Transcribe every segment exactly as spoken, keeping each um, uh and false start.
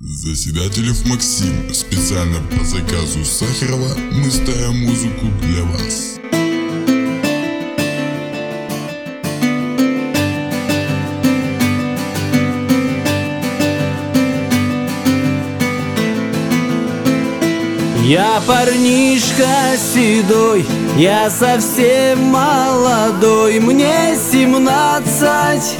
Заседателев Максим. Специально по заказу Сахарова мы ставим музыку для вас. Я парнишка седой, я совсем молодой, мне семнадцать.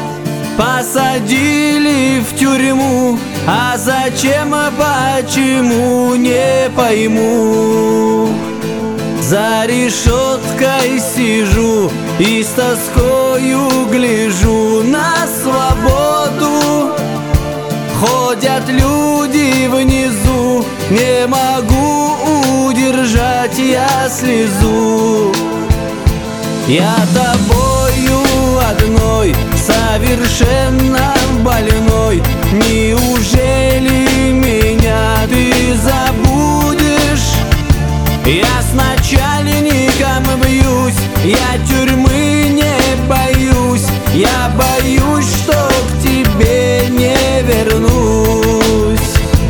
Посадили в тюрьму, а зачем, а почему, не пойму. За решеткой сижу и с тоскою гляжу на свободу. Ходят люди внизу, не могу удержать я слезу. Я тобою одной, совершенно больной, неужели меня ты забудешь? Я с начальником бьюсь, я тюрьмы не боюсь, я боюсь, что к тебе не вернусь.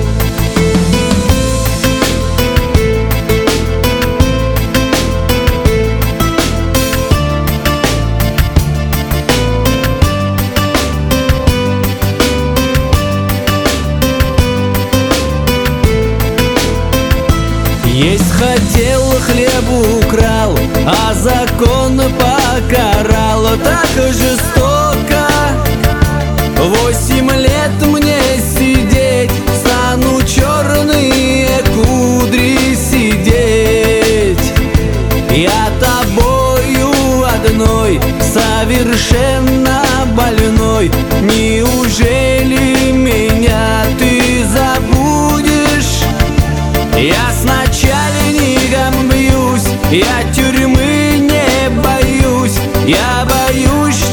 Есть хотел, хлеб украл, а закон покарал так жестоко. Восемь лет мне сидеть, стану черные кудри сидеть. Я тобою одной, совершенно больной, неужели меня ты забудешь? Я с начальником бьюсь, я тюрьмы не боюсь, я боюсь,